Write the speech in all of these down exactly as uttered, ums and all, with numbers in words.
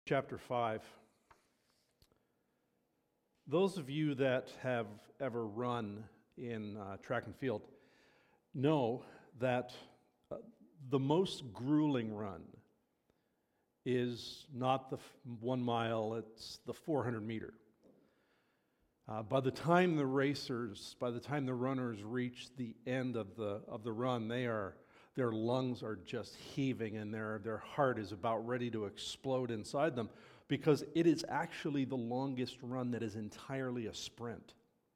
Chapter five. Those of you that have ever run in uh, track and field know that uh, the most grueling run is not the f- one mile, it's the four hundred meter. Uh, by the time the racers, by the time the runners reach the end of the of the run, they are their lungs are just heaving and their their heart is about ready to explode inside them, because it is actually the longest run that is entirely a sprint.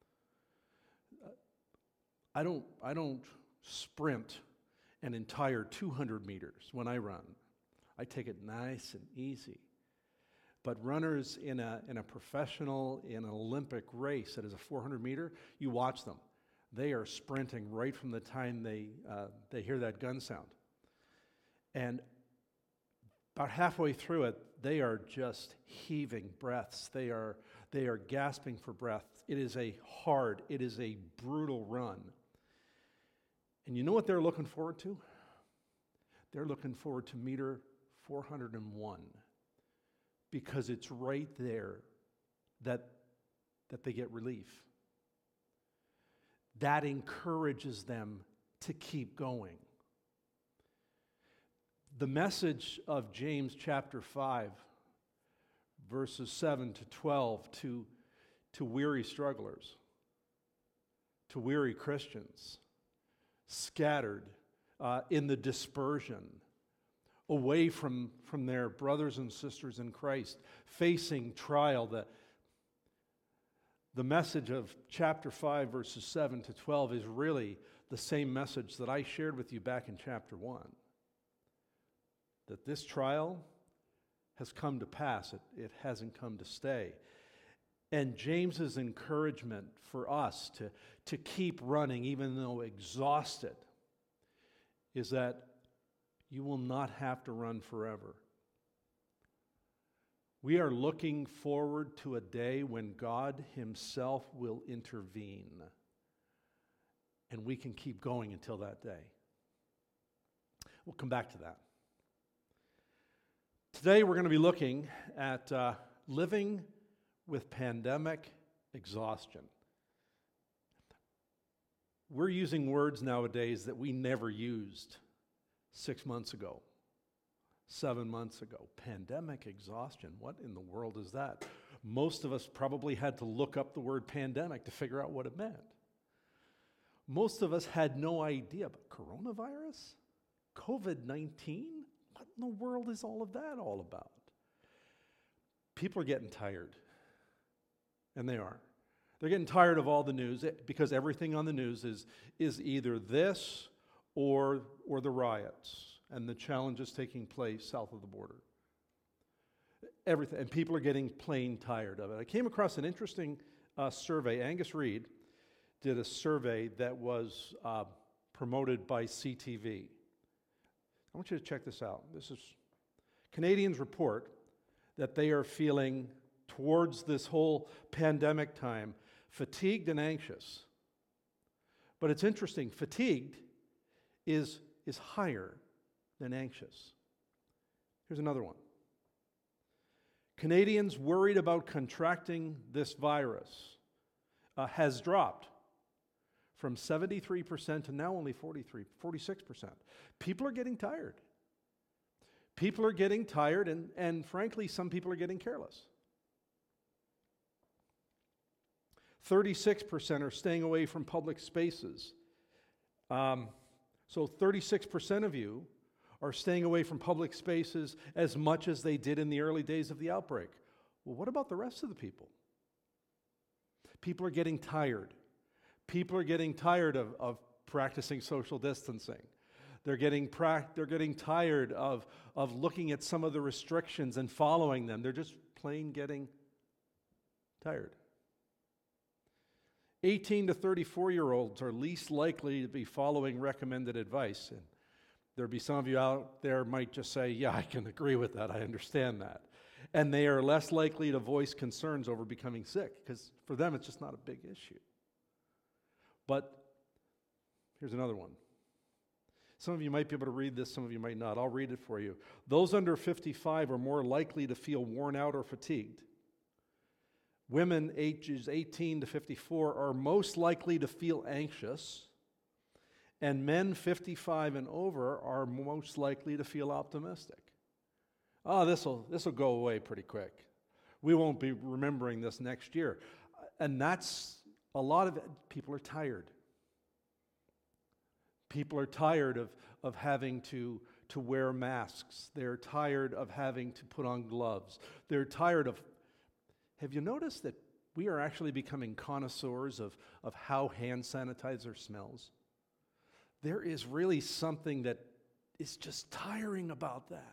I don't I don't sprint an entire two hundred meters when I run. I take it nice and easy. But runners in a in a professional, in an Olympic race that is a four hundred meter, you watch them. They are sprinting right from the time they uh, they hear that gun sound. And about halfway through it, they are just heaving breaths. They are they are gasping for breath. It is a hard, it is a brutal run. And you know what they're looking forward to? They're looking forward to meter four hundred one, because it's right there that that they get relief. That encourages them to keep going. The message of James chapter five, verses seven to twelve, to, to weary strugglers, to weary Christians, scattered uh, in the dispersion, away from, from their brothers and sisters in Christ, facing trial. The, the message of chapter five, verses seven to twelve is really the same message that I shared with you back in chapter one. That this trial has come to pass. It, it hasn't come to stay. And James's encouragement for us to, to keep running, even though exhausted, is that you will not have to run forever. We are looking forward to a day when God Himself will intervene, and we can keep going until that day. We'll come back to that. Today we're going to be looking at uh, living with pandemic exhaustion. We're using words nowadays that we never used six months ago, seven months ago. Pandemic exhaustion. What in the world is that? Most of us probably had to look up the word pandemic to figure out what it meant. Most of us had no idea, but coronavirus? covid nineteen? What in the world is all of that all about? People are getting tired, and they are. They're getting tired of all the news, because everything on the news is, is either this or, or the riots and the challenges taking place south of the border. Everything, and people are getting plain tired of it. I came across an interesting uh, survey. Angus Reid did a survey that was uh, promoted by C T V. I want you to check this out. This is Canadians report that they are feeling, towards this whole pandemic time, fatigued and anxious. But it's interesting, fatigued is, is higher than anxious. Here's another one. Canadians worried about contracting this virus uh, has dropped from seventy-three percent to now only forty-three, forty-six percent. People are getting tired. People are getting tired, and, and frankly, some people are getting careless. thirty-six percent are staying away from public spaces. Um, so thirty-six percent of you are staying away from public spaces as much as they did in the early days of the outbreak. Well, what about the rest of the people? People are getting tired. People are getting tired of, of practicing social distancing. They're getting pra- they're getting tired of, of looking at some of the restrictions and following them. They're just plain getting tired. eighteen to thirty-four-year-olds are least likely to be following recommended advice. And there'll be some of you out there might just say, yeah, I can agree with that. I understand that. And they are less likely to voice concerns over becoming sick, because for them it's just not a big issue. But here's another one. Some of you might be able to read this, some of you might not. I'll read it for you. Those under fifty-five are more likely to feel worn out or fatigued. Women ages eighteen to fifty-four are most likely to feel anxious. And men fifty-five and over are most likely to feel optimistic. Oh, this will this will go away pretty quick. We won't be remembering this next year. And that's, a lot of it, people are tired. People are tired of, of having to, to wear masks. They're tired of having to put on gloves. They're tired of, have you noticed that we are actually becoming connoisseurs of, of how hand sanitizer smells? There is really something that is just tiring about that.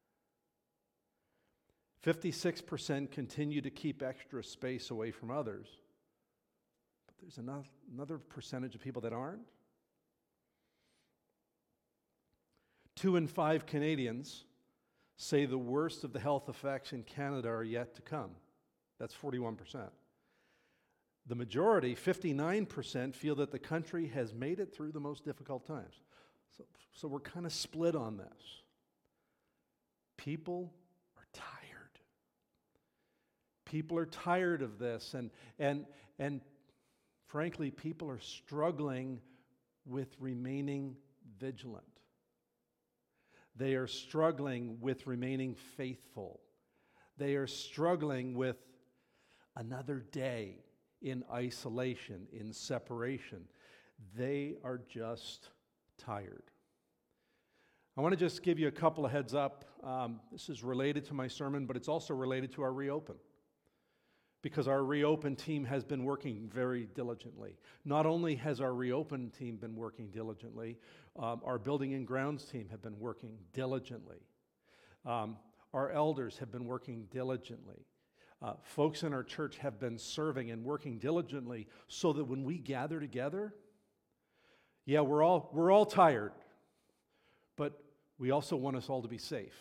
fifty-six percent continue to keep extra space away from others. But there's another, another percentage of people that aren't. Two in five Canadians say the worst of the health effects in Canada are yet to come. That's forty-one percent. The majority, fifty-nine percent, feel that the country has made it through the most difficult times. So, so we're kind of split on this. People are tired. People are tired of this, and and and frankly, people are struggling with remaining vigilant. They are struggling with remaining faithful. They are struggling with another day in isolation, in separation. They are just tired. I want to just give you a couple of heads up. Um, this is related to my sermon, but it's also related to our Reopen. Because our Reopen team has been working very diligently. Not only has our Reopen team been working diligently, um, our Building and Grounds team have been working diligently. Um, our elders have been working diligently. Uh, folks in our church have been serving and working diligently so that when we gather together, yeah, we're all we're all tired, but we also want us all to be safe.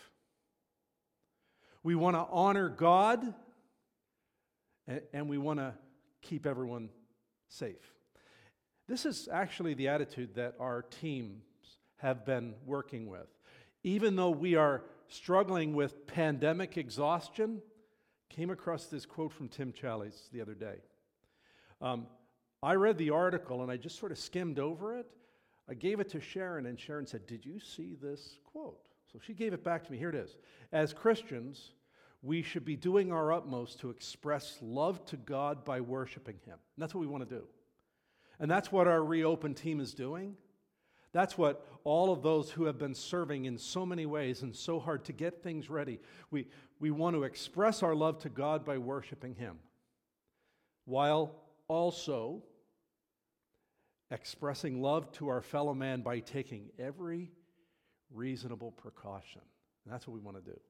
We want to honor God, and, and we want to keep everyone safe. This is actually the attitude that our teams have been working with. Even though we are struggling with pandemic exhaustion, came across this quote from Tim Challies the other day. Um, I read the article and I just sort of skimmed over it. I gave it to Sharon and Sharon said, "Did you see this quote?" So she gave it back to me. Here it is. As Christians, we should be doing our utmost to express love to God by worshiping Him. And that's what we want to do. And that's what our Reopen team is doing. That's what all of those who have been serving in so many ways and so hard to get things ready, we, we want to express our love to God by worshiping Him, while also expressing love to our fellow man by taking every reasonable precaution. And that's what we want to do.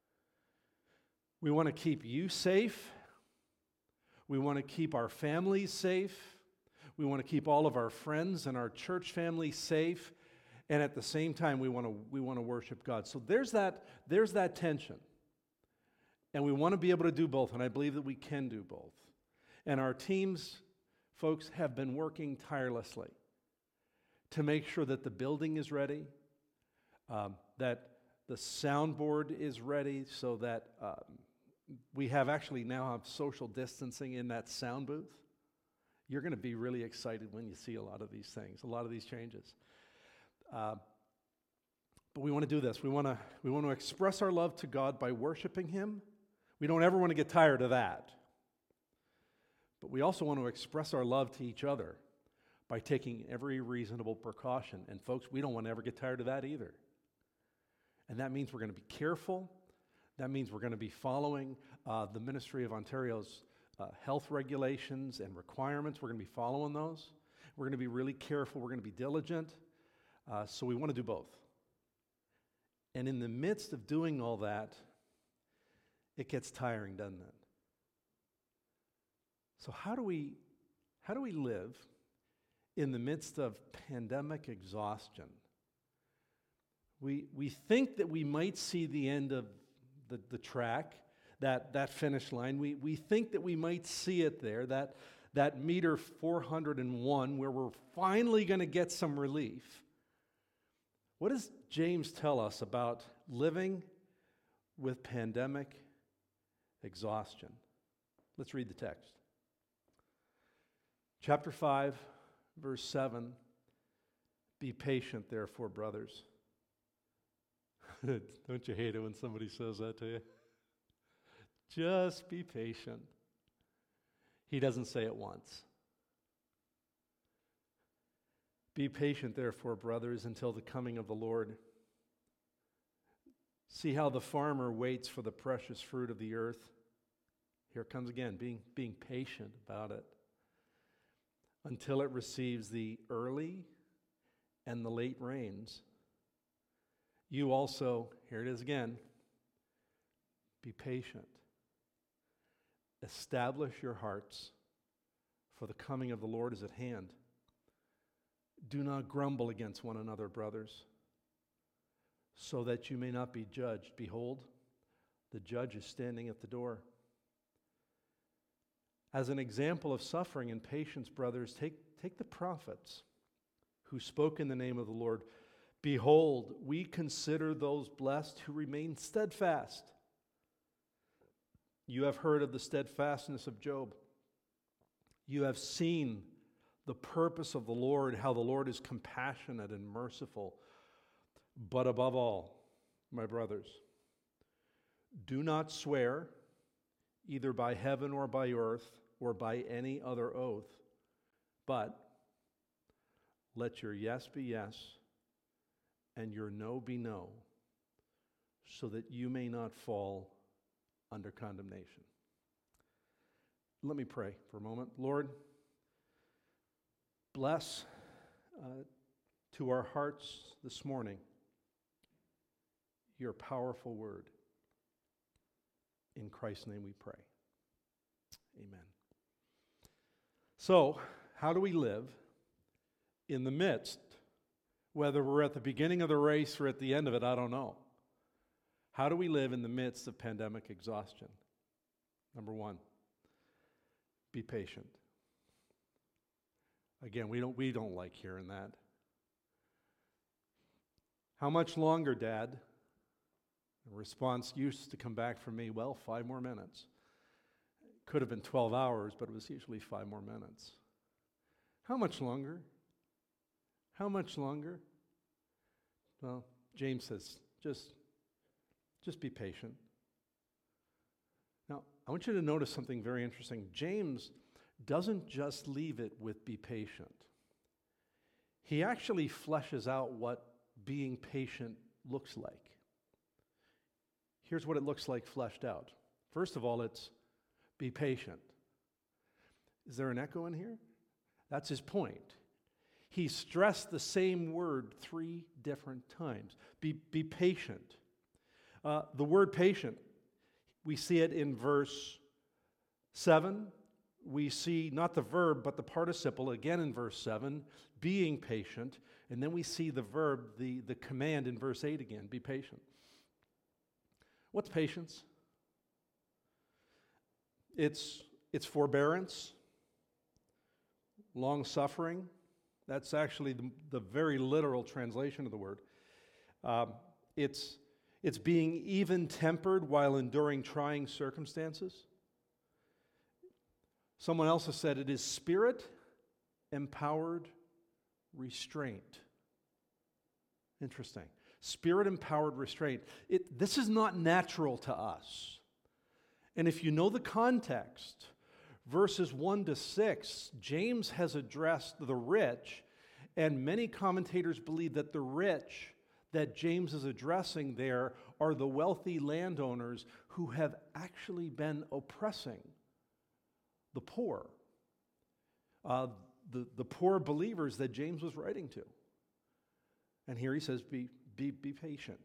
We want to keep you safe. We want to keep our families safe. We want to keep all of our friends and our church family safe, and at the same time, we want to we want to worship God. So there's that there's that tension, and we want to be able to do both, and I believe that we can do both. And our teams, folks, have been working tirelessly to make sure that the building is ready, um, that the soundboard is ready, so that um, we have actually now have social distancing in that sound booth. You're going to be really excited when you see a lot of these things, a lot of these changes. Uh, but we want to do this. We want to we want to express our love to God by worshiping Him. We don't ever want to get tired of that. But we also want to express our love to each other by taking every reasonable precaution. And folks, we don't want to ever get tired of that either. And that means we're going to be careful. That means we're going to be following uh, the Ministry of Ontario's Uh, health regulations and requirements. We're going to be following those. We're going to be really careful. We're going to be diligent. Uh, so we want to do both. And in the midst of doing all that, it gets tiring, doesn't it? So how do we how do we live in the midst of pandemic exhaustion? We we think that we might see the end of the, the track. That, that finish line. We, we think that we might see it there, that, that meter four hundred one, where we're finally going to get some relief. What does James tell us about living with pandemic exhaustion? Let's read the text. Chapter five, verse seven. Be patient, therefore, brothers. Don't you hate it when somebody says that to you? Just be patient. He doesn't say it once. Be patient, therefore, brothers, until the coming of the Lord. See how the farmer waits for the precious fruit of the earth. Here it comes again, being, being patient about it, until it receives the early and the late rains. You also, here it is again, be patient. Establish your hearts, for the coming of the Lord is at hand. Do not grumble against one another, brothers, so that you may not be judged. Behold, the judge is standing at the door. As an example of suffering and patience, brothers, take, take the prophets who spoke in the name of the Lord. Behold, we consider those blessed who remain steadfast. You have heard of the steadfastness of Job. You have seen the purpose of the Lord, how the Lord is compassionate and merciful. But above all, my brothers, do not swear either by heaven or by earth or by any other oath, but let your yes be yes and your no be no, so that you may not fall under condemnation. Let me pray for a moment. Lord, bless uh, to our hearts this morning your powerful word. In Christ's name we pray. Amen. So, how do we live in the midst, whether we're at the beginning of the race or at the end of it, I don't know. How do we live in the midst of pandemic exhaustion? Number one, be patient. Again, we don't, we don't like hearing that. How much longer, Dad? The response used to come back from me, well, five more minutes. It could have been twelve hours, but it was usually five more minutes. How much longer? How much longer? Well, James says, just, just be patient. Now, I want you to notice something very interesting. James doesn't just leave it with be patient. He actually fleshes out what being patient looks like. Here's what it looks like fleshed out. First of all, it's be patient. Is there an echo in here? That's his point. He stressed the same word three different times. Be, be patient. Uh, the word patient, we see it in verse seven. We see not the verb, but the participle again in verse seven, being patient. And then we see the verb, the, the command in verse eight again, be patient. What's patience? It's, it's forbearance, long-suffering. That's actually the, the very literal translation of the word. Um, it's, it's being even-tempered while enduring trying circumstances. Someone else has said it is spirit-empowered restraint. Interesting. Spirit-empowered restraint. It, this is not natural to us. And if you know the context, verses one to six, James has addressed the rich, and many commentators believe that the rich that James is addressing there are the wealthy landowners who have actually been oppressing the poor, uh, the, the poor believers that James was writing to. And here he says, be, be, be patient.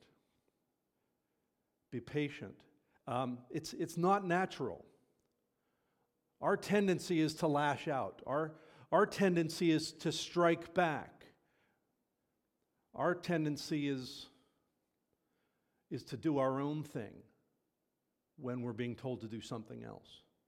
Be patient. Um, it's, it's not natural. Our tendency is to lash out. Our, our tendency is to strike back. Our tendency is, is to do our own thing when we're being told to do something else.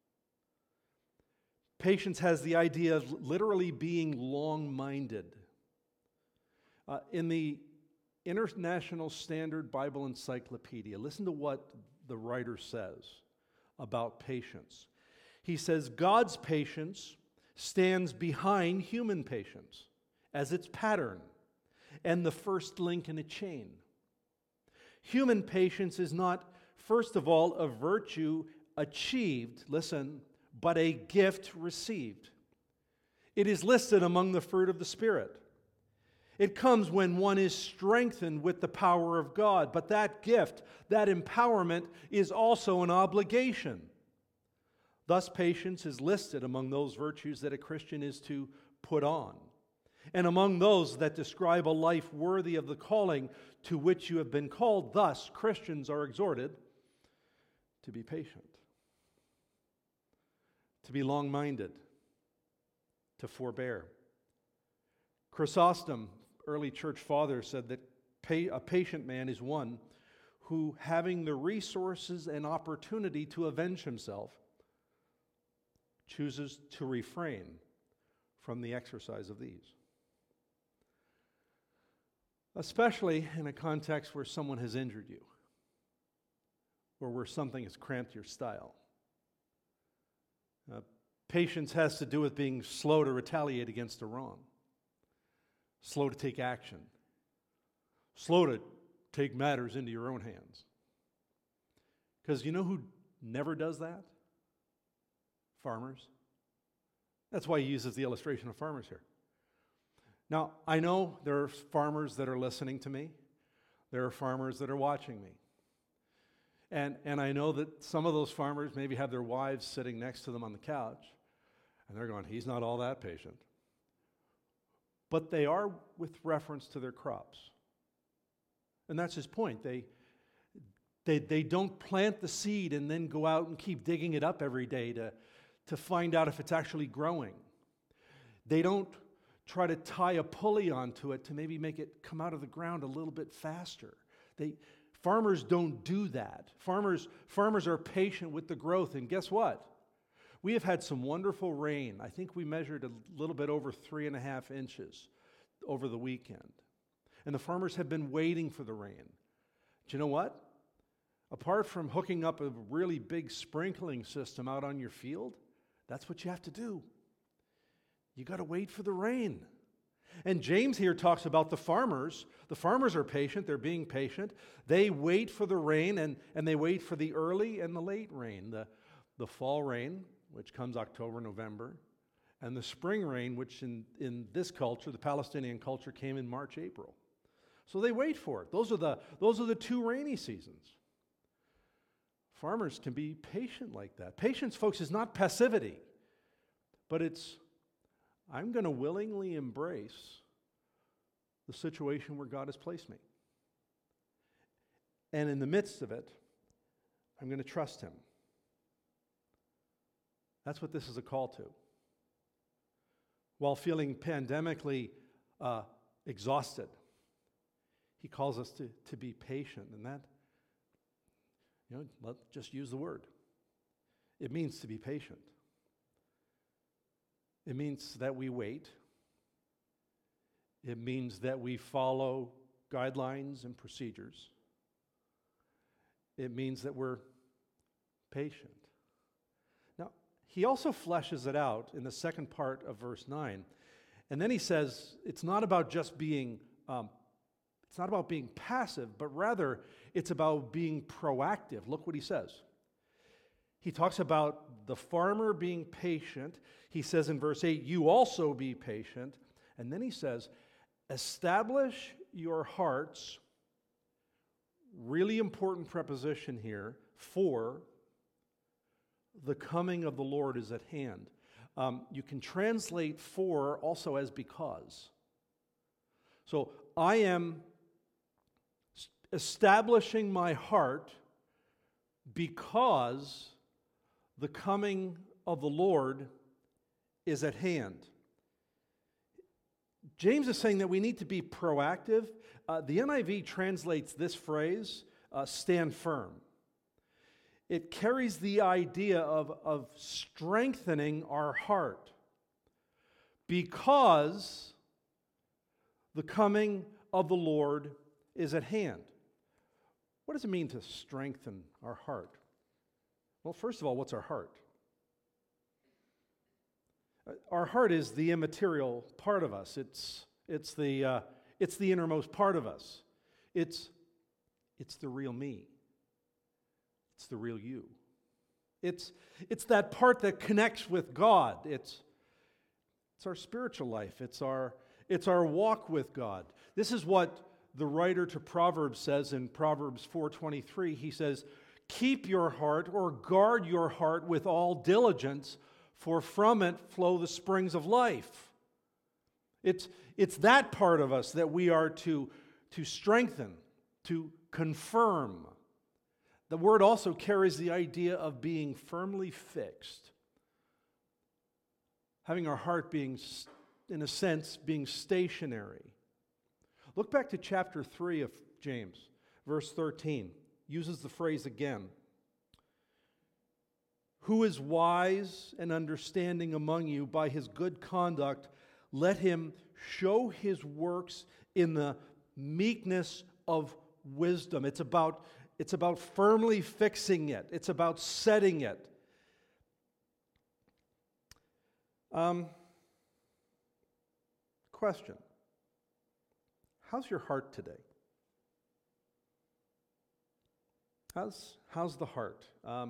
Patience has the idea of literally being long-minded. Uh, in the International Standard Bible Encyclopedia. Listen to what the writer says about patience. He says, God's patience stands behind human patience as its pattern and the first link in a chain. Human patience is not, first of all, a virtue achieved, listen, but a gift received. It is listed among the fruit of the Spirit. It comes when one is strengthened with the power of God, but that gift, that empowerment, is also an obligation. Thus, patience is listed among those virtues that a Christian is to put on, and among those that describe a life worthy of the calling to which you have been called. Thus, Christians are exhorted to be patient, to be long-minded, to forbear. Chrysostom, early church father, said that a patient man is one who, having the resources and opportunity to avenge himself, chooses to refrain from the exercise of these. Especially in a context where someone has injured you, or where something has cramped your style. Uh, patience has to do with being slow to retaliate against a wrong, slow to take action, slow to take matters into your own hands. Because you know who never does that? Farmers. That's why he uses the illustration of farmers here. Now, I know there are farmers that are listening to me. There are farmers that are watching me. And, and I know that some of those farmers maybe have their wives sitting next to them on the couch, and they're going, he's not all that patient. But they are with reference to their crops. And that's his point. They, they, they don't plant the seed and then go out and keep digging it up every day to, to find out if it's actually growing. They don't try to tie a pulley onto it to maybe make it come out of the ground a little bit faster. They, farmers don't do that. Farmers, farmers are patient with the growth, and guess what? We have had some wonderful rain. I think we measured a little bit over three and a half inches over the weekend. And the farmers have been waiting for the rain. Do you know what? Apart from hooking up a really big sprinkling system out on your field, that's what you have to do. You got to wait for the rain. And James here talks about the farmers. The farmers are patient. They're being patient. They wait for the rain, and, and they wait for the early and the late rain. The, the fall rain, which comes October, November, and the spring rain, which in, in this culture, the Palestinian culture, came in March, April. So they wait for it. Those are the, those are the two rainy seasons. Farmers can be patient like that. Patience, folks, is not passivity, but it's, I'm going to willingly embrace the situation where God has placed me. And in the midst of it, I'm going to trust Him. That's what this is a call to. While feeling pandemically uh, exhausted, He calls us to, to be patient. And that, you know, let's just use the word. It means to be patient. It means that we wait. It means that we follow guidelines and procedures. It means that we're patient. Now, he also fleshes it out in the second part of verse nine. And then he says, it's not about just being, um, it's not about being passive, but rather it's about being proactive. Look what he says. He talks about the farmer being patient. He says in verse eight, you also be patient. And then he says, establish your hearts, really important preposition here, for the coming of the Lord is at hand. Um, you can translate for also as because. So I am establishing my heart because the coming of the Lord is at hand. James is saying that we need to be proactive. Uh, the N I V translates this phrase, uh, stand firm. It carries the idea of, of strengthening our heart because the coming of the Lord is at hand. What does it mean to strengthen our heart? Well, first of all, what's our heart? Our heart is the immaterial part of us. It's, it's, the, uh, it's the innermost part of us. It's, it's the real me. It's the real you. It's, it's that part that connects with God. It's, it's our spiritual life. It's our, it's our walk with God. This is what the writer to Proverbs says in Proverbs four twenty-three. He says, "Keep your heart or guard your heart with all diligence, for from it flow the springs of life." It's, it's that part of us that we are to, to strengthen, to confirm. The word also carries the idea of being firmly fixed. Having our heart being, in a sense, being stationary. Look back to chapter three of James, verse thirteen. Uses the phrase again. "Who is wise and understanding among you? By his good conduct, let him show his works in the meekness of wisdom." It's about, it's about firmly fixing it. It's about setting it. Um, question. How's your heart today? How's, how's the heart? Um,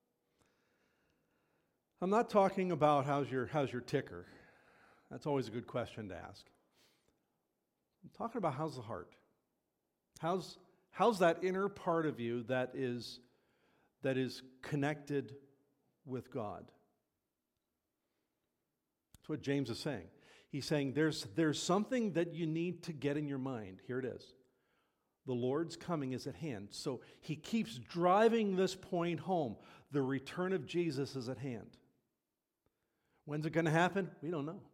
I'm not talking about how's your, how's your ticker. That's always a good question to ask. I'm talking about how's the heart? How's, how's that inner part of you that is, that is connected with God? That's what James is saying. He's saying there's, there's something that you need to get in your mind. Here it is. The Lord's coming is at hand. So he keeps driving this point home. The return of Jesus is at hand. When's it going to happen? We don't know.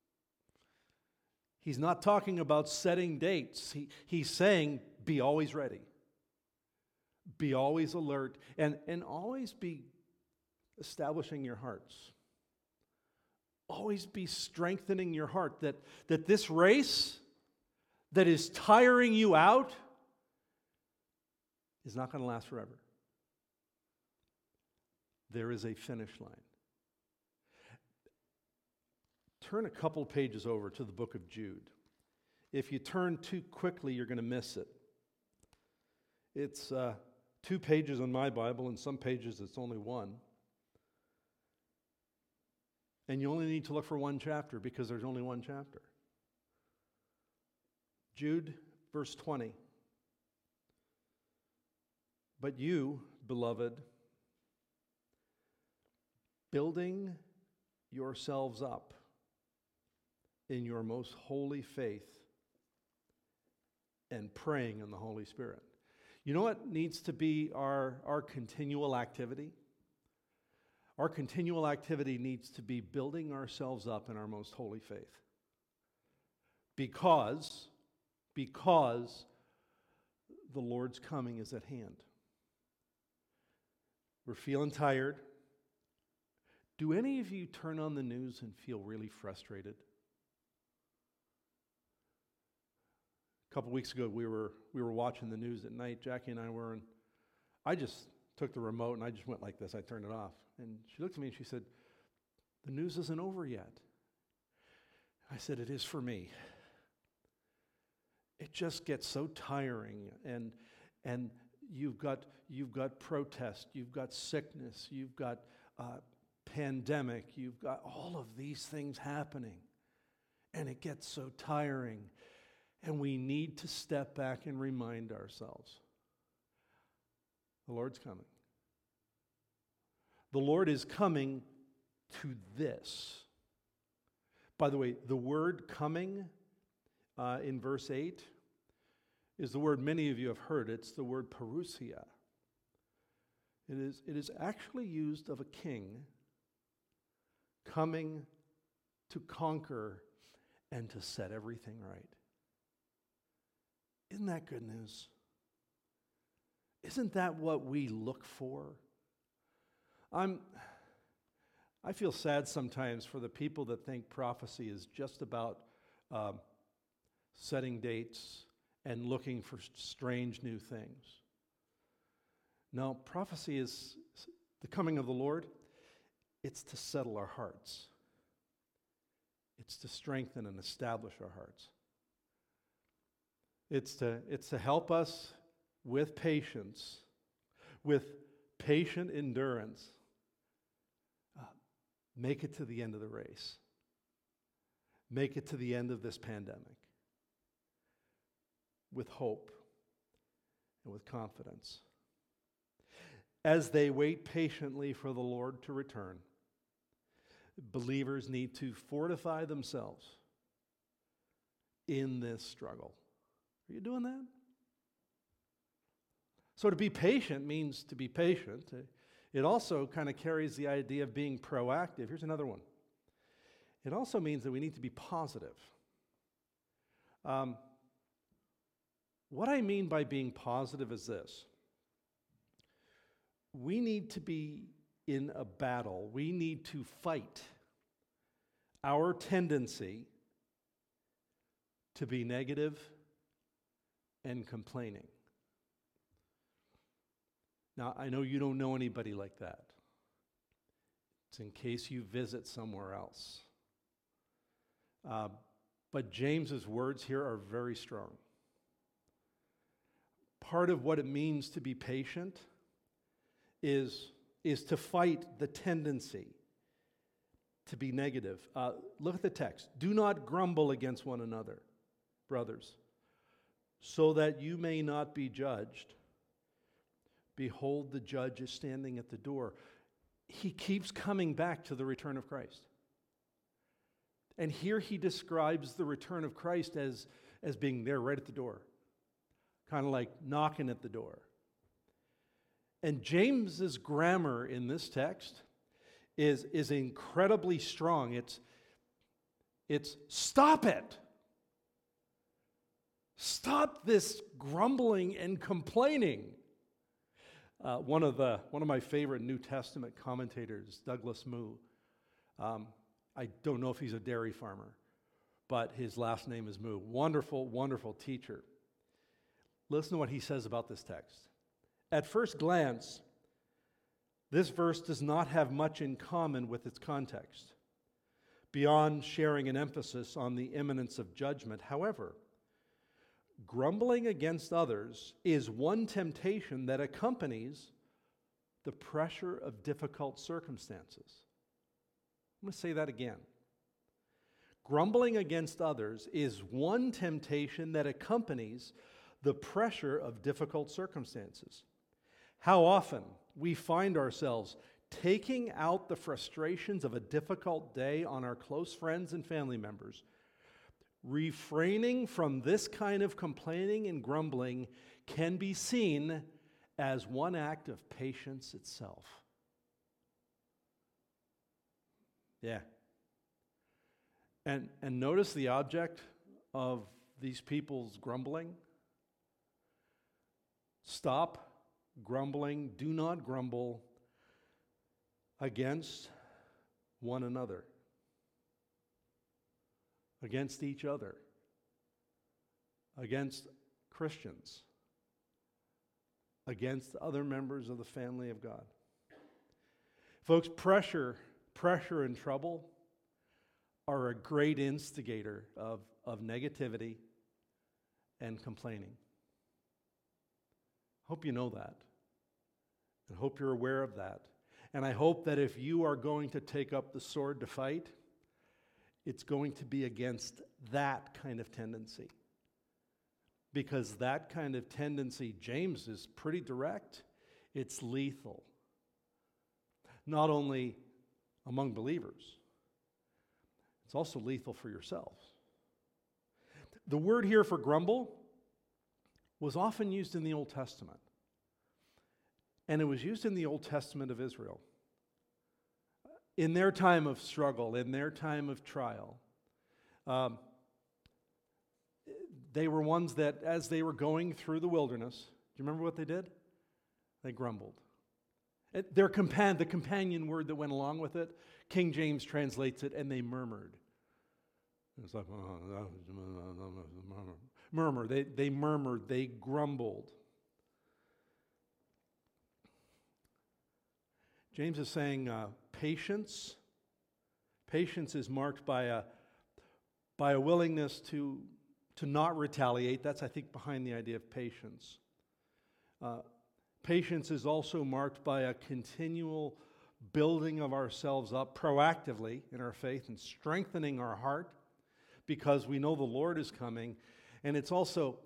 He's not talking about setting dates. He, he's saying, be always ready. Be always alert. And, and always be establishing your hearts. Always be strengthening your heart. That, that this race that is tiring you out is not going to last forever. There is a finish line. Turn a couple pages over to the book of Jude. If you turn too quickly, you're going to miss it. It's uh, two pages in my Bible, and some pages it's only one. And you only need to look for one chapter because there's only one chapter. Jude, verse twenty. "But you, beloved, building yourselves up in your most holy faith and praying in the Holy Spirit." You know what needs to be our, our continual activity? Our continual activity needs to be building ourselves up in our most holy faith. Because, because the Lord's coming is at hand. We're feeling tired. Do any of you turn on the news and feel really frustrated? A couple weeks ago, we were we were watching the news at night. Jackie and I were, and I just took the remote and I just went like this. I turned it off. And she looked at me and she said, "The news isn't over yet." I said, "It is for me." It just gets so tiring, and and you've got you've got protest, you've got sickness, you've got uh, pandemic, you've got all of these things happening, and it gets so tiring, and we need to step back and remind ourselves, the Lord's coming. The Lord is coming to this. By the way, the word coming uh, in verse eight is the word many of you have heard. It's the word parousia. It is, it is actually used of a king coming to conquer and to set everything right. Isn't that good news? Isn't that what we look for? I'm, I feel sad sometimes for the people that think prophecy is just about um, setting dates and looking for strange new things. No, prophecy is the coming of the Lord. It's to settle our hearts. It's to strengthen and establish our hearts. It's to, it's to help us with patience, with patient endurance, uh, make it to the end of the race. Make it to the end of this pandemic with hope and with confidence. As they wait patiently for the Lord to return, believers need to fortify themselves in this struggle. Are you doing that? So to be patient means to be patient. It also kind of carries the idea of being proactive. Here's another one. It also means that we need to be positive. Um, what I mean by being positive is this. We need to be in a battle. We need to fight our tendency to be negative and complaining. Now, I know you don't know anybody like that. It's in case you visit somewhere else. Uh, but James's words here are very strong. Part of what it means to be patient is, is to fight the tendency to be negative. Uh, look at the text. Do not grumble against one another, brothers, so that you may not be judged. Behold, the judge is standing at the door. He keeps coming back to the return of Christ. And here he describes the return of Christ as, as being there right at the door, kind of like knocking at the door. And James's grammar in this text is, is incredibly strong. It's, it's stop it. Stop this grumbling and complaining. Uh, one of the one of my favorite New Testament commentators, Douglas Moo. Um, I don't know if he's a dairy farmer, but his last name is Moo. Wonderful, wonderful teacher. Listen to what he says about this text. At first glance, this verse does not have much in common with its context, beyond sharing an emphasis on the imminence of judgment. However, grumbling against others is one temptation that accompanies the pressure of difficult circumstances. I'm going to say that again. Grumbling against others is one temptation that accompanies the pressure of difficult circumstances. How often we find ourselves taking out the frustrations of a difficult day on our close friends and family members. Refraining from this kind of complaining and grumbling can be seen as one act of patience itself. Yeah. And, and notice the object of these people's grumbling. Stop grumbling. Do not grumble against one another. Against each other, against Christians, against other members of the family of God. Folks, pressure, pressure and trouble are a great instigator of, of negativity and complaining. Hope you know that, and hope you're aware of that. And I hope that if you are going to take up the sword to fight, it's going to be against that kind of tendency. Because that kind of tendency, James is pretty direct, it's lethal. Not only among believers, it's also lethal for yourselves. The word here for grumble was often used in the Old Testament. And it was used in the Old Testament of Israel. In their time of struggle, in their time of trial, um, they were ones that, as they were going through the wilderness, do you remember what they did? They grumbled. It, their compan- the companion word that went along with it, King James translates it, and they murmured. It's like, Murmur. They, they murmured. They grumbled. James is saying uh, patience. Patience is marked by a, by a willingness to, to not retaliate. That's, I think, behind the idea of patience. Uh, patience is also marked by a continual building of ourselves up proactively in our faith and strengthening our heart because we know the Lord is coming. And it's also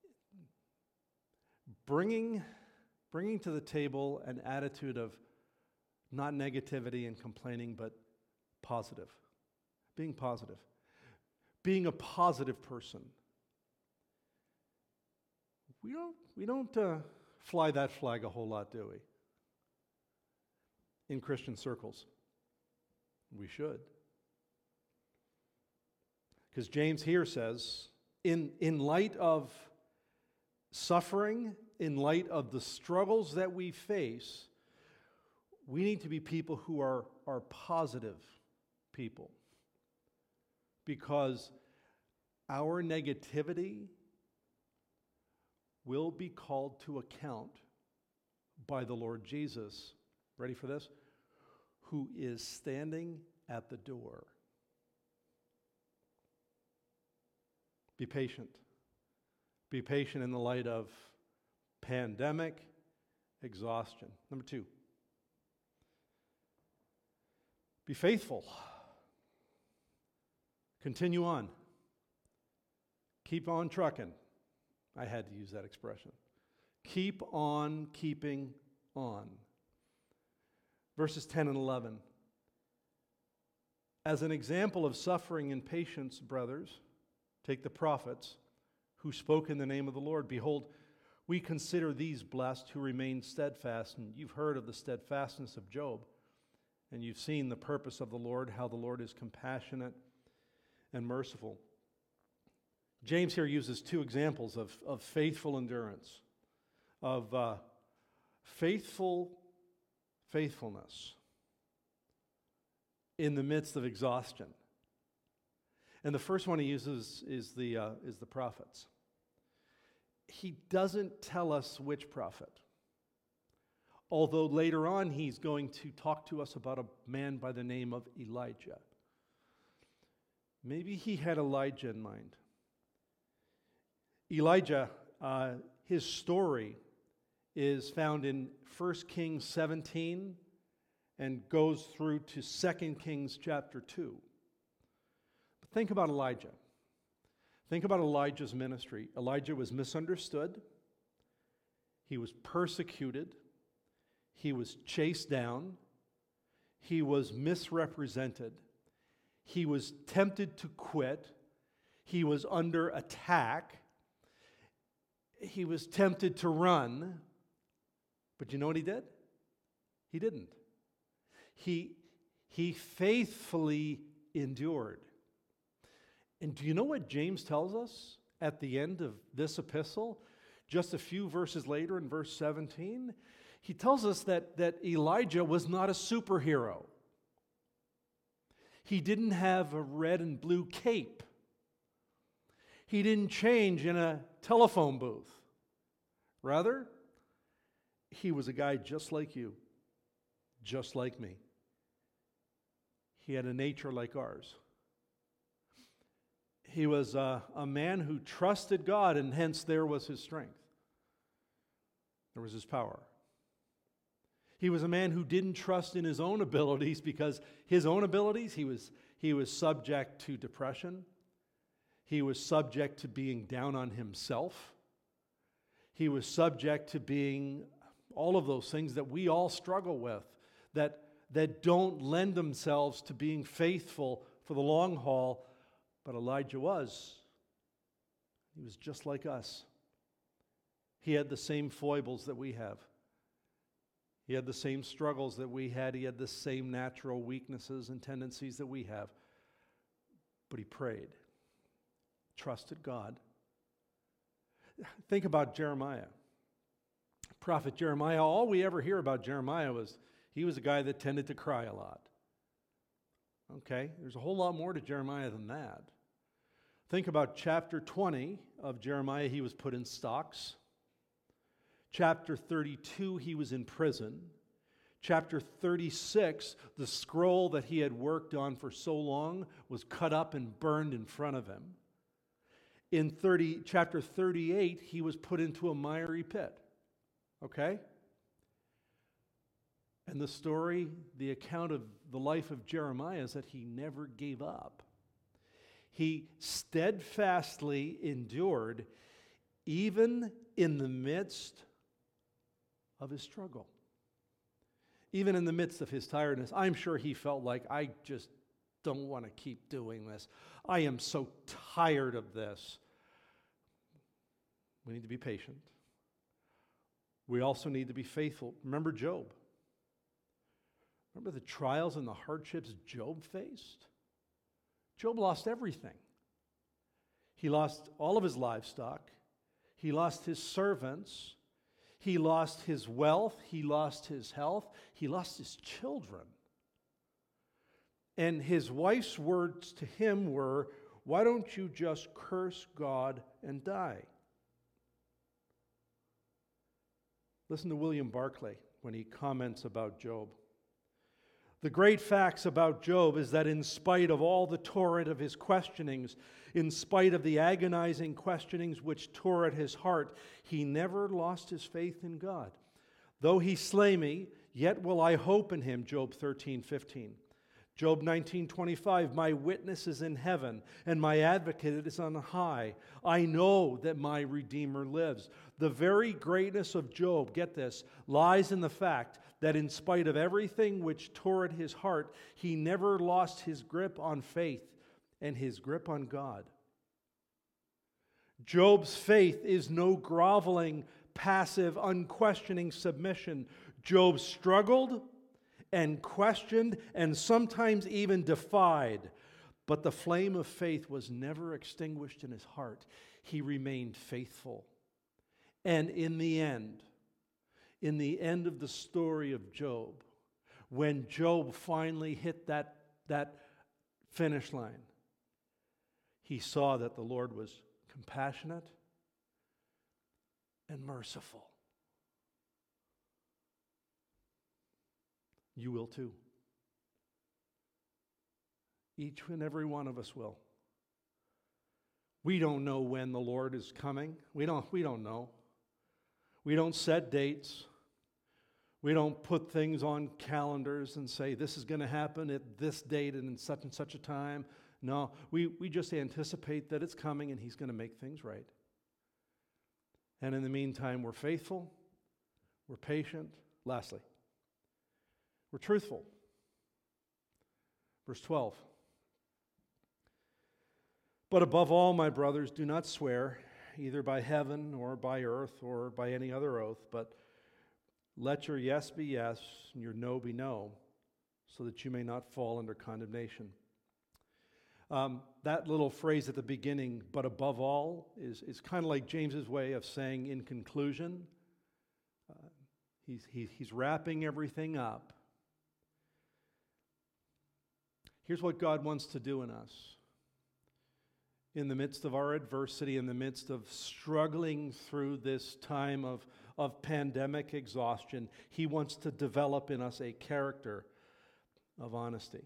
bringing, bringing to the table an attitude of not negativity and complaining, but positive. Being positive. Being a positive person. We don't, we don't uh, fly that flag a whole lot, do we? In Christian circles. We should. Because James here says, in, in light of suffering, in light of the struggles that we face, we need to be people who are, are positive people. Because our negativity will be called to account by the Lord Jesus. Ready for this? Who is standing at the door. Be patient. Be patient in the light of pandemic, exhaustion. Number two, be faithful. Continue on. Keep on trucking. I had to use that expression. Keep on keeping on. Verses ten and eleven. As an example of suffering and patience, brothers, take the prophets who spoke in the name of the Lord. Behold, we consider these blessed who remain steadfast. And you've heard of the steadfastness of Job. And you've seen the purpose of the Lord, how the Lord is compassionate and merciful. James here uses two examples of, of faithful endurance, of uh, faithful faithfulness in the midst of exhaustion. And the first one he uses is the, uh, is the prophets. He doesn't tell us which prophet, although later on he's going to talk to us about a man by the name of Elijah. Maybe he had Elijah in mind. Elijah, uh, his story is found in First Kings seventeen and goes through to Second Kings chapter two. But think about Elijah. Think about Elijah's ministry. Elijah was misunderstood. He was persecuted. He was chased down. He was misrepresented. He was tempted to quit. He was under attack. He was tempted to run. But you know what he did? He didn't. He, he faithfully endured. And do you know what James tells us at the end of this epistle? Just a few verses later in verse seventeen, he tells us that, that Elijah was not a superhero. He didn't have a red and blue cape. He didn't change in a telephone booth. Rather, he was a guy just like you, just like me. He had a nature like ours. He was a, a man who trusted God, and hence there was his strength. There was his power. He was a man who didn't trust in his own abilities, because his own abilities, he was, he was subject to depression. He was subject to being down on himself. He was subject to being all of those things that we all struggle with, that, that don't lend themselves to being faithful for the long haul. But Elijah was. He was just like us. He had the same foibles that we have. He had the same struggles that we had. He had the same natural weaknesses and tendencies that we have. But he prayed, trusted God. Think about Jeremiah. Prophet Jeremiah, all we ever hear about Jeremiah was he was a guy that tended to cry a lot. Okay, there's a whole lot more to Jeremiah than that. Think about chapter twenty of Jeremiah, he was put in stocks. Chapter thirty-two, he was in prison. Chapter thirty-six, the scroll that he had worked on for so long was cut up and burned in front of him. In thirty, chapter thirty-eight, he was put into a miry pit. Okay? And the story, the account of the life of Jeremiah is that he never gave up. He steadfastly endured even in the midst of his struggle. Even in the midst of his tiredness, I'm sure he felt like, I just don't want to keep doing this. I am so tired of this. We need to be patient. We also need to be faithful. Remember Job. Remember the trials and the hardships Job faced? Job lost everything. He lost all of his livestock. He lost his servants. He lost his wealth. He lost his health. He lost his children. And his wife's words to him were, why don't you just curse God and die? Listen to William Barclay when he comments about Job. The great facts about Job is that in spite of all the torrent of his questionings, in spite of the agonizing questionings which tore at his heart, he never lost his faith in God. Though he slay me, yet will I hope in him, Job thirteen fifteen. Job nineteen twenty-five, my witness is in heaven, and my advocate is on high. I know that my Redeemer lives. The very greatness of Job, get this, lies in the fact that in spite of everything which tore at his heart, he never lost his grip on faith and his grip on God. Job's faith is no groveling, passive, unquestioning submission. Job struggled and questioned and sometimes even defied, but the flame of faith was never extinguished in his heart. He remained faithful. And in the end, in the end of the story of Job, when Job finally hit that, that finish line, he saw that the Lord was compassionate and merciful. You will too. Each and every one of us will. We don't know when the Lord is coming. We don't, we don't know. We don't set dates. We don't put things on calendars and say this is going to happen at this date and in such and such a time. No, we, we just anticipate that it's coming and he's going to make things right. And in the meantime, we're faithful, we're patient. Lastly, we're truthful. Verse twelve. But above all, my brothers, do not swear, either by heaven or by earth or by any other oath, but let your yes be yes and your no be no, so that you may not fall under condemnation. Um, that little phrase at the beginning, but above all, is, is kind of like James's way of saying in conclusion. Uh, he's, he, he's wrapping everything up. Here's what God wants to do in us. In the midst of our adversity, in the midst of struggling through this time of, of pandemic exhaustion, He wants to develop in us a character of honesty.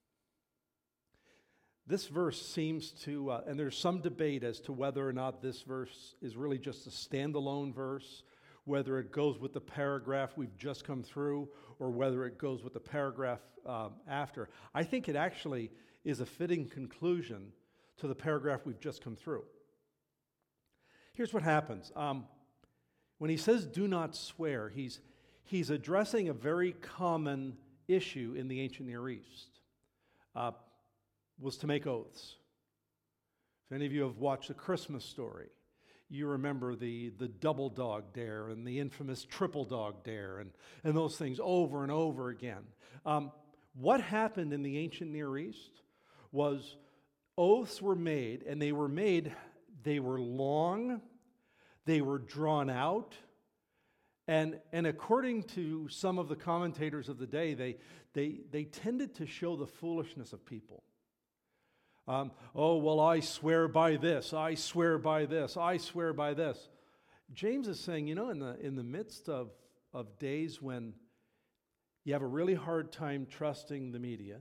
This verse seems to, uh, and there's some debate as to whether or not this verse is really just a standalone verse, whether it goes with the paragraph we've just come through, or whether it goes with the paragraph um, after. I think it actually is a fitting conclusion to the paragraph we've just come through. Here's what happens. Um, when he says do not swear, he's, he's addressing a very common issue in the ancient Near East. Uh, was to make oaths. If any of you have watched A Christmas Story, you remember the, the double dog dare and the infamous triple dog dare and, and those things over and over again. Um, what happened in the ancient Near East was oaths were made, and they were made, they were long, they were drawn out, and, and according to some of the commentators of the day, they, they, they tended to show the foolishness of people. Um, oh, well, I swear by this. I swear by this. I swear by this. James is saying, you know, in the, in the midst of, of days when you have a really hard time trusting the media,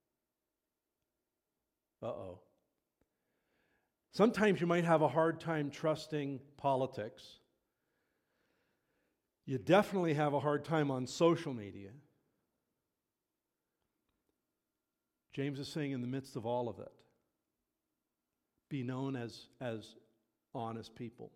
uh-oh. Sometimes you might have a hard time trusting politics. You definitely have a hard time on social media. James is saying in the midst of all of it, be known as, as honest people.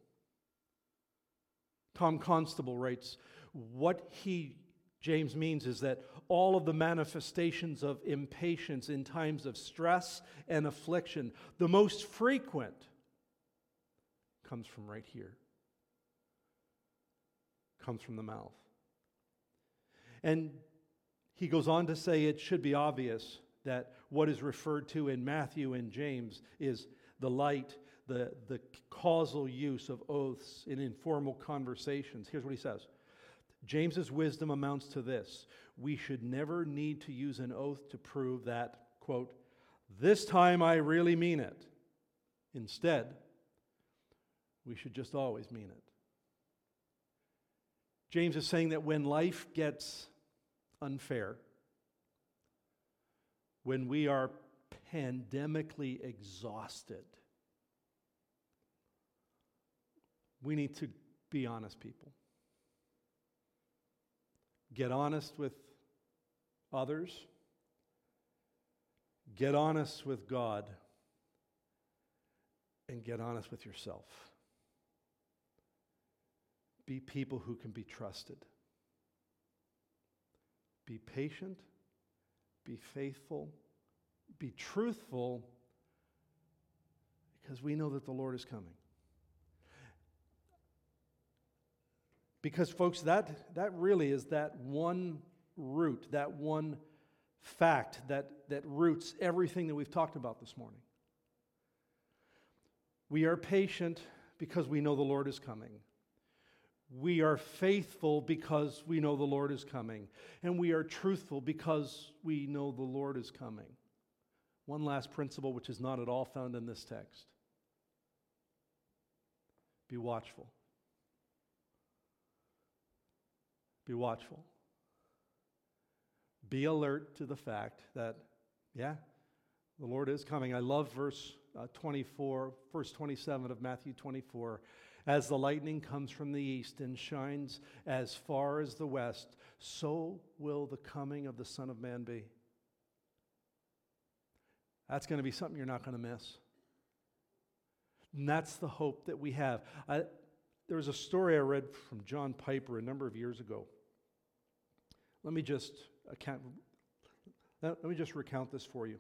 Tom Constable writes, what he, James, means is that all of the manifestations of impatience in times of stress and affliction, the most frequent, comes from right here. Comes from the mouth. And he goes on to say it should be obvious that what is referred to in Matthew and James is the light, the, the causal use of oaths in informal conversations. Here's what he says. James's wisdom amounts to this. We should never need to use an oath to prove that, quote, this time I really mean it. Instead, we should just always mean it. James is saying that when life gets unfair, when we are pandemically exhausted, we need to be honest people. Get honest with others. Get honest with God. And get honest with yourself. Be people who can be trusted. Be patient. Be faithful. Be truthful, because we know that the Lord is coming. Because, folks, that, that really is that one root, that one fact that, that roots everything that we've talked about this morning. We are patient because we know the Lord is coming. We are faithful because we know the Lord is coming. And we are truthful because we know the Lord is coming. One last principle, which is not at all found in this text. Be watchful. Be watchful. Be alert to the fact that, yeah, the Lord is coming. I love verse uh, twenty-four, verse twenty-seven of Matthew twenty-four. As the lightning comes from the east and shines as far as the west, so will the coming of the Son of Man be. That's going to be something you're not going to miss. And that's the hope that we have. I, there was a story I read from John Piper a number of years ago. Let me just account, let me just recount this for you.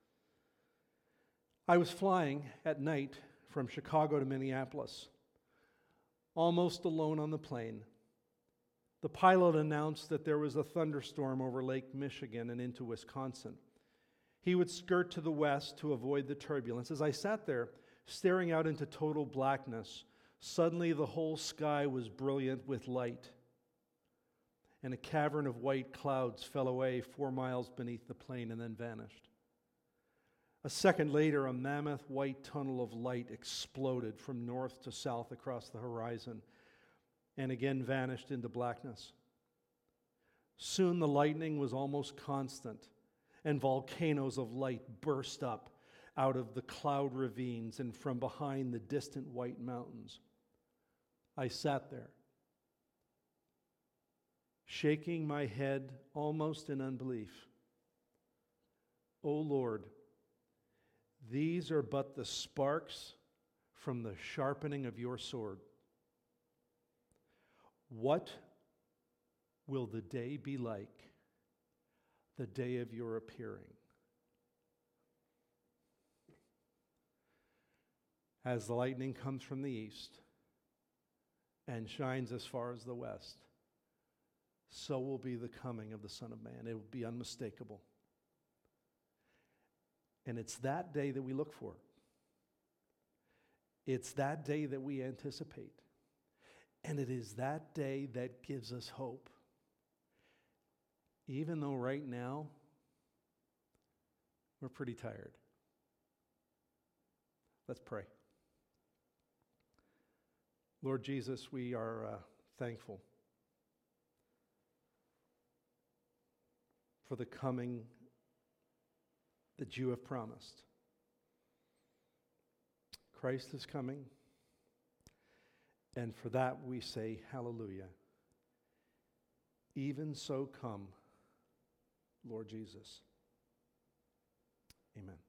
I was flying at night from Chicago to Minneapolis, almost alone on the plane. The pilot announced that there was a thunderstorm over Lake Michigan and into Wisconsin. He would skirt to the west to avoid the turbulence. As I sat there, staring out into total blackness, suddenly the whole sky was brilliant with light, and a cavern of white clouds fell away four miles beneath the plane and then vanished. A second later, a mammoth white tunnel of light exploded from north to south across the horizon and again vanished into blackness. Soon the lightning was almost constant, and volcanoes of light burst up out of the cloud ravines and from behind the distant white mountains. I sat there, shaking my head almost in unbelief. O Lord, these are but the sparks from the sharpening of your sword. What will the day be like, the day of your appearing? As the lightning comes from the east and shines as far as the west, so will be the coming of the Son of Man. It will be unmistakable. And it's that day that we look for. It's that day that we anticipate. And it is that day that gives us hope. Even though right now, we're pretty tired. Let's pray. Lord Jesus, we are uh, thankful for the coming that you have promised. Christ is coming, and for that we say hallelujah. Even so come, Lord Jesus. Amen.